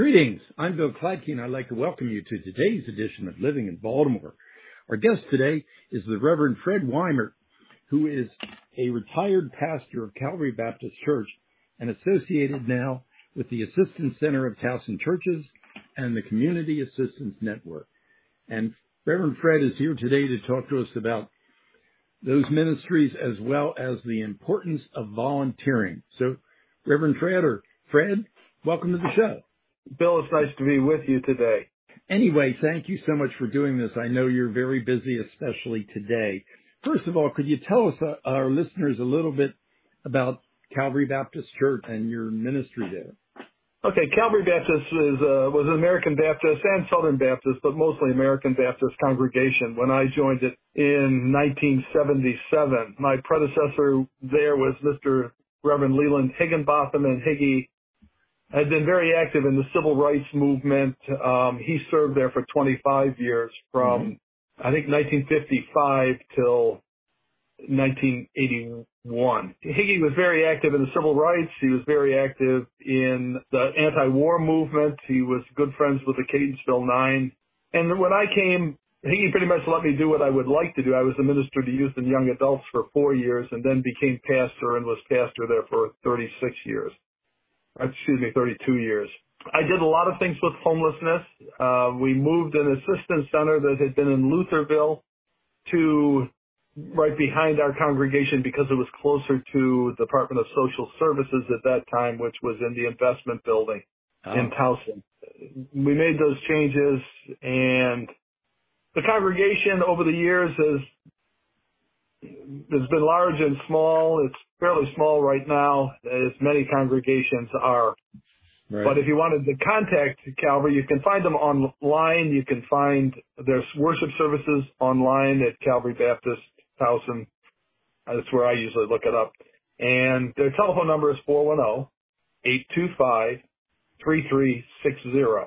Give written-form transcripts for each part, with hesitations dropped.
Greetings. I'm Bill Kladke, and I'd like to welcome you to today's edition of Living in Baltimore. Our guest today is the Reverend Fred Weimer, who is a retired pastor of Calvary Baptist Church and associated now with the Assistance Center of Towson Churches and the Community Assistance Network. And Reverend Fred is here today to talk to us about those ministries as well as the importance of volunteering. So, Reverend Fred, welcome to the show. Bill, it's nice to be with you today. Anyway, thank you so much for doing this. I know you're very busy, especially today. First of all, could you tell us, our listeners, a little bit about Calvary Baptist Church and your ministry there? Okay, Calvary Baptist was an American Baptist and Southern Baptist, but mostly American Baptist congregation when I joined it in 1977. My predecessor there was Mr. Reverend Leland Higginbotham, and Higgy had been very active in the civil rights movement. He served there for 25 years from, I think, 1955 till 1981. Higgy was very active in the civil rights. He was very active in the anti-war movement. He was good friends with the Catonsville Nine. And when I came, Higgy pretty much let me do what I would like to do. I was the minister to youth and young adults for 4 years and then became pastor and was pastor there for 32 years. I did a lot of things with homelessness. We moved an assistance center that had been in Lutherville to right behind our congregation because it was closer to the Department of Social Services at that time, which was in the investment building in Towson. We made those changes, and the congregation over the years has been large and small. It's fairly small right now, as many congregations are. Right. But if you wanted to contact Calvary, you can find them online. You can find their worship services online at Calvary Baptist Towson. That's where I usually look it up. And their telephone number is 410-825-3360.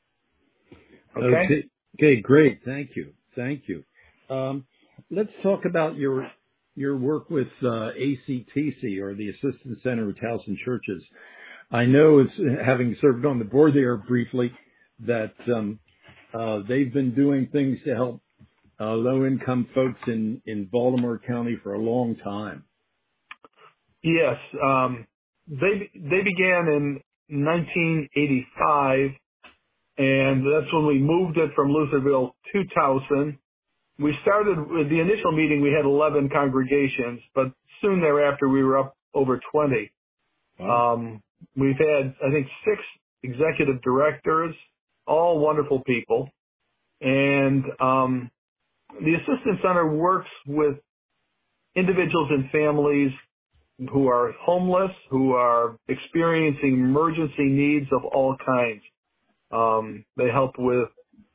Okay, great. Thank you. Let's talk about your work with ACTC, or the Assistance Center of Towson Churches. I know, having served on the board there briefly, that they've been doing things to help low-income folks in Baltimore County for a long time. Yes. They began in 1985, and that's when we moved it from Lutherville to Towson. We started with the initial meeting, we had 11 congregations, but soon thereafter we were up over 20. Wow. We've had, I think, 6 executive directors, all wonderful people. And the Assistance Center works with individuals and families who are homeless, who are experiencing emergency needs of all kinds. They help with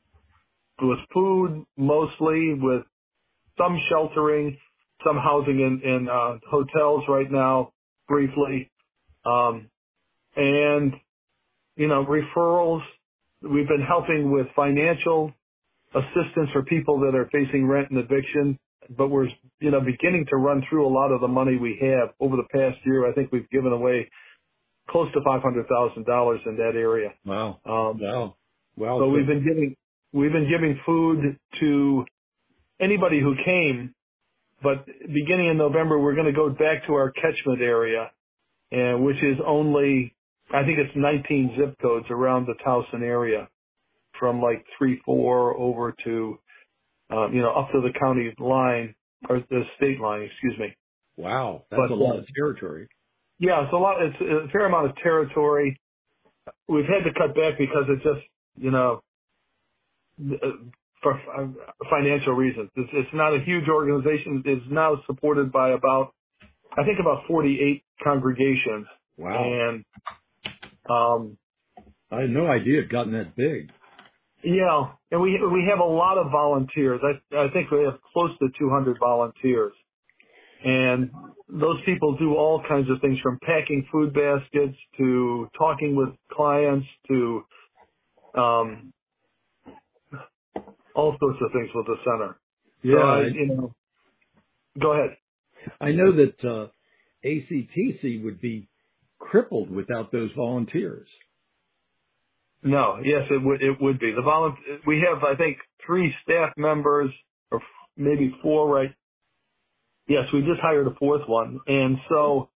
food, mostly, with some sheltering, some housing in hotels right now, briefly, and, referrals. We've been helping with financial assistance for people that are facing rent and eviction, but we're, beginning to run through a lot of the money we have. Over the past year, I think we've given away close to $500,000 in that area. Wow. So we've been giving food to anybody who came, but beginning in November, we're going to go back to our catchment area, which is only, I think it's 19 zip codes around the Towson area, from like 3-4 over to, up to the county line, or the state line, excuse me. Wow. That's a lot of territory. Yeah, it's a fair amount of territory. We've had to cut back because it's just, for financial reasons. It's not a huge organization. It's now supported by about 48 congregations. Wow. And I had no idea it gotten that big. Yeah, and we have a lot of volunteers. I think we have close to 200 volunteers. And those people do all kinds of things, from packing food baskets to talking with clients to all sorts of things with the center. Yeah. So go ahead. I know that ACTC would be crippled without those volunteers. No, yes, it would be. We have, I think, 3 staff members, or maybe 4, right? Yes, we just hired a 4th one. And so,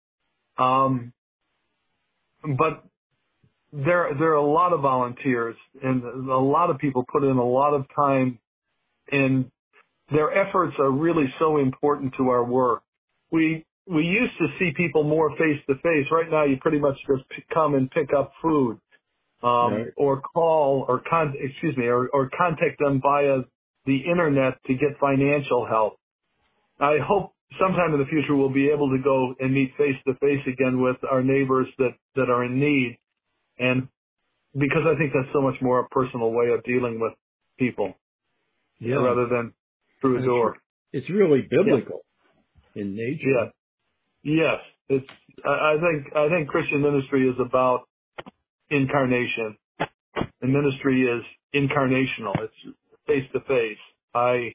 but there are a lot of volunteers, and a lot of people put in a lot of time, and their efforts are really so important to our work. We used to see people more face to face. Right now, you pretty much just come and pick up food, Right. or call, or contact them via the internet to get financial help. I hope sometime in the future we'll be able to go and meet face to face again with our neighbors that are in need, and because I think that's so much more a personal way of dealing with people, Yeah. rather than through a door. It's really biblical in nature. Yeah. Yes. I think Christian ministry is about incarnation. And ministry is incarnational. It's face to face. I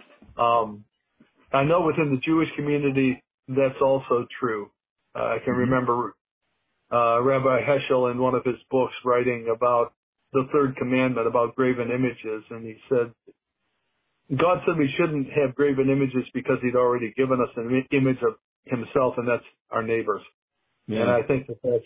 know within the Jewish community that's also true. I can remember Rabbi Heschel in one of his books writing about the 3rd commandment about graven images, and he said, God said we shouldn't have graven images because he'd already given us an image of himself, and that's our neighbors. Yeah. And I think that's,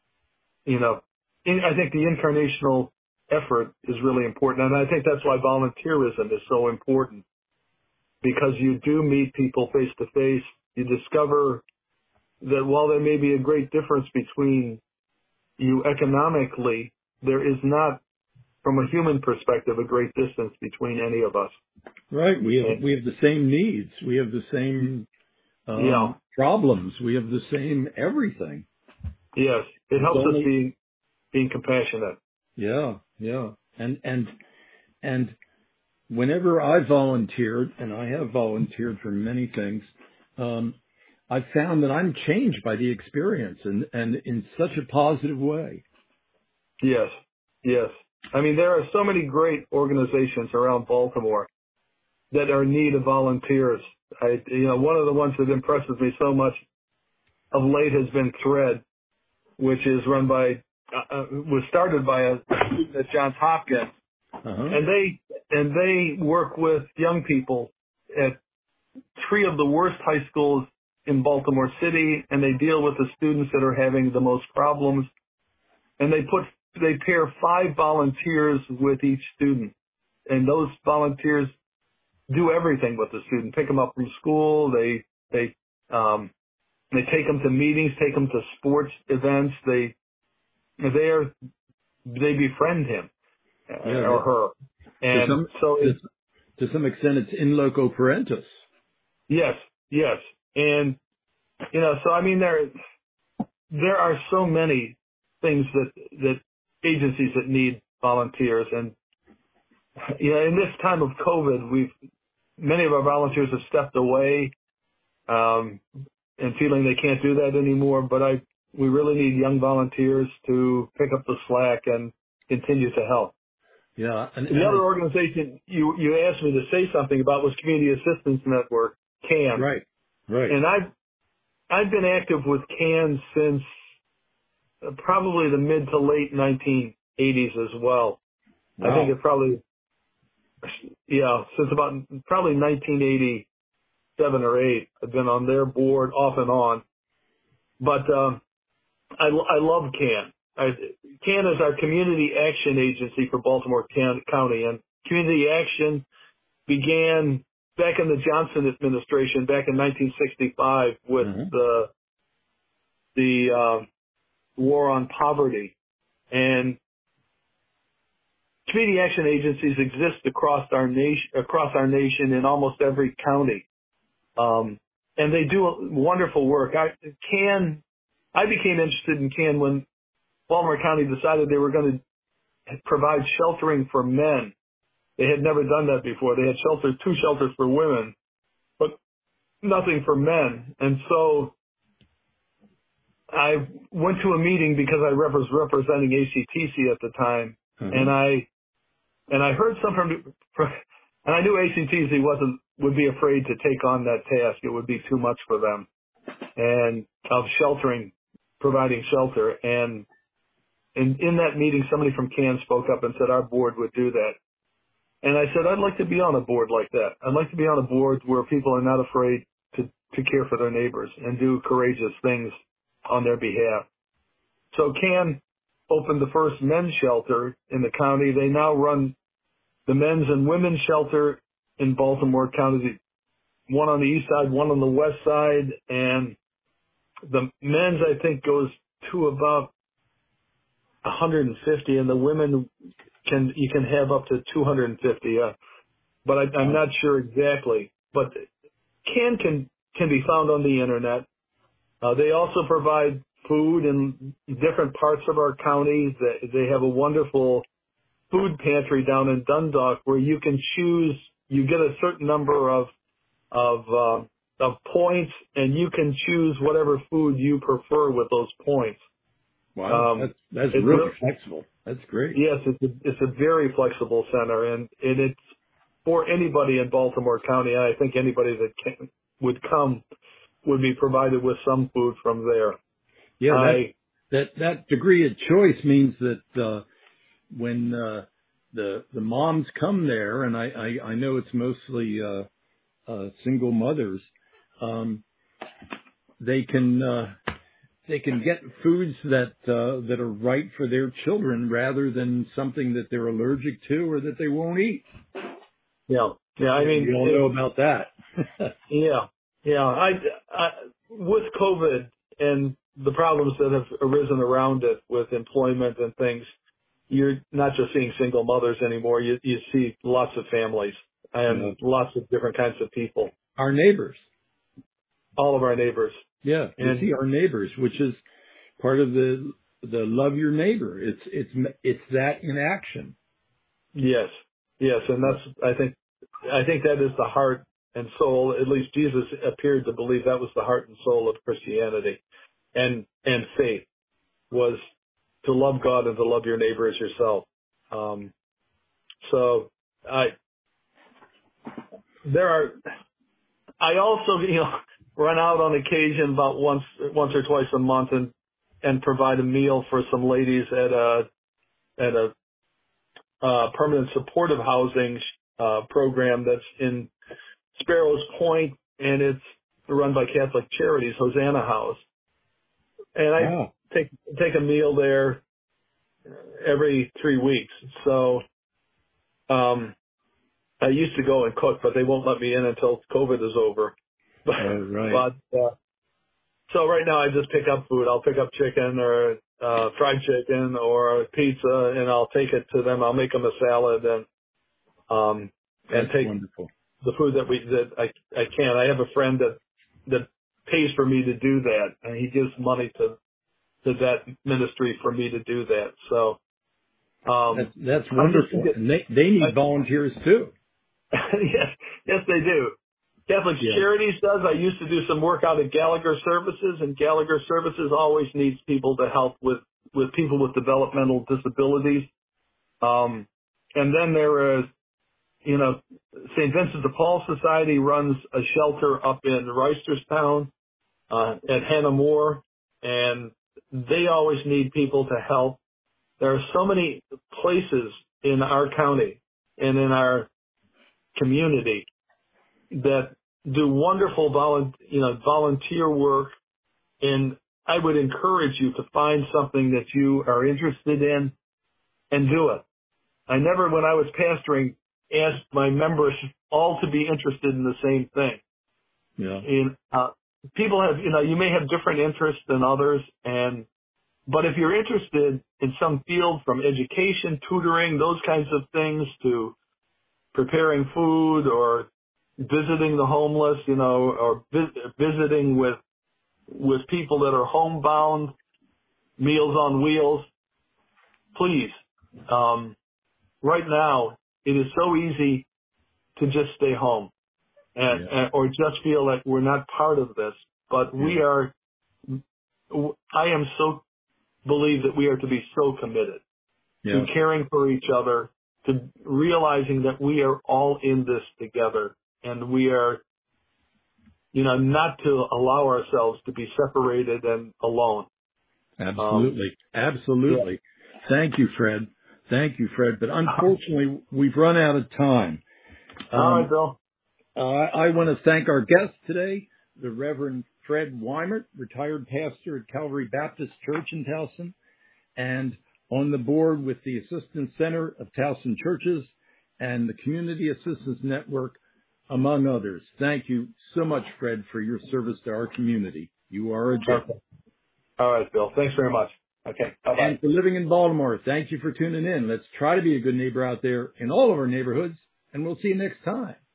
I think the incarnational effort is really important. And I think that's why volunteerism is so important, because you do meet people face to face. You discover that while there may be a great difference between you economically, there is not, from a human perspective, a great distance between any of us. Right. We have the same needs. We have the same problems. We have the same everything. Yes. It helps us being compassionate. Yeah. Yeah. And whenever I volunteered, and I have volunteered for many things, I've found that I'm changed by the experience, and in such a positive way. Yes. Yes. I mean, there are so many great organizations around Baltimore that are in need of volunteers. One of the ones that impresses me so much of late has been Thread, which is run by, was started by a student at Johns Hopkins, and they work with young people at 3 of the worst high schools in Baltimore City, and they deal with the students that are having the most problems, and they pair 5 volunteers with each student, and those volunteers do everything with the student. Pick them up from school. They take them to meetings, take them to sports events. They befriend him or her, and to some extent, it's in loco parentis. Yes, and so I mean there are so many things that agencies that need volunteers, and in this time of COVID, many of our volunteers have stepped away, and feeling they can't do that anymore. But we really need young volunteers to pick up the slack and continue to help. Yeah. And the other organization you asked me to say something about was Community Assistance Network, CAN. Right. And I've been active with CAN since probably the mid to late 1980s as well. Wow. I think it probably, since about probably 1987 or 8, I've been on their board off and on. But I love CAN. CAN is our community action agency for Baltimore County, and community action began back in the Johnson administration back in 1965 with the war on poverty. And community action agencies exist across our nation in almost every county, and they do wonderful work. I became interested in CAN when Baltimore County decided they were going to provide sheltering for men. They had never done that before. They had 2 shelters for women, but nothing for men. And so I went to a meeting because I was representing ACTC at the time, and I heard something from, and I knew ACTC would be afraid to take on that task. It would be too much for them, and of providing shelter. And And in that meeting, somebody from CAN spoke up and said our board would do that. And I said, I'd like to be on a board like that. I'd like to be on a board where people are not afraid to care for their neighbors and do courageous things on their behalf. So CAN opened the first men's shelter in the county. They now run the men's and women's shelter in Baltimore County, one on the east side, one on the west side, and the men's, I think, goes to about 150, and the women you can have up to 250. But I'm not sure exactly. But CAN can be found on the internet. They also provide food in different parts of our county. They have a wonderful food pantry down in Dundalk where you can choose. You get a certain number of points, and you can choose whatever food you prefer with those points. Wow, that's really flexible. That's great. Yes, it's a very flexible center, and it's for anybody in Baltimore County. I think anybody that would come would be provided with some food from there. Yeah, that degree of choice means that when the moms come there, and I know it's mostly single mothers, they can get foods that are right for their children rather than something that they're allergic to or that they won't eat. Yeah. I mean, you all know about that. Yeah. I with COVID and the problems that have arisen around it with employment and things, you're not just seeing single mothers anymore. You see lots of families and lots of different kinds of people. Our neighbors. All of our neighbors. Yeah, you see our neighbors, which is part of the love your neighbor. It's that in action. Yes, and that's I think that is the heart and soul. At least Jesus appeared to believe that was the heart and soul of Christianity, and faith was to love God and to love your neighbor as yourself. I also run out on occasion about once or twice a month and provide a meal for some ladies at a permanent supportive housing program that's in Sparrows Point, and it's run by Catholic Charities, Hosanna House. And I take a meal there every 3 weeks. So I used to go and cook, but they won't let me in until COVID is over. Right. But so right now I just pick up food. I'll pick up chicken or fried chicken or pizza, and I'll take it to them. I'll make them a salad and take wonderful. the food that I can. I have a friend that pays for me to do that, and he gives money to that ministry for me to do that. So that's wonderful. And they need volunteers too. Yes, they do. Catholic Charities does. I used to do some work out at Gallagher Services, and Gallagher Services always needs people to help with people with developmental disabilities. And then there is, St. Vincent de Paul Society runs a shelter up in Reisterstown at Hannah Moore, and they always need people to help. There are so many places in our county and in our community that do wonderful volunteer work, and I would encourage you to find something that you are interested in and do it. I never, when I was pastoring, asked my members all to be interested in the same thing. Yeah. And people have, you may have different interests than others, but if you're interested in some field, from education, tutoring, those kinds of things, to preparing food or visiting the homeless, or visiting with people that are homebound, Meals on Wheels, please. Right now, it is so easy to just stay home or just feel like we're not part of this. But believe that we are to be so committed to caring for each other, to realizing that we are all in this together, and we are, not to allow ourselves to be separated and alone. Absolutely. Absolutely. Thank you, Fred. Thank you, Fred. But unfortunately, we've run out of time. All right, Bill. I want to thank our guest today, the Reverend Fred Weimert, retired pastor at Calvary Baptist Church in Towson, and on the board with the Assistance Center of Towson Churches and the Community Assistance Network, among others. Thank you so much, Fred, for your service to our community. You are a gentleman. All right, Bill. Thanks very much. Okay. Bye-bye. And for living in Baltimore, thank you for tuning in. Let's try to be a good neighbor out there in all of our neighborhoods, and we'll see you next time.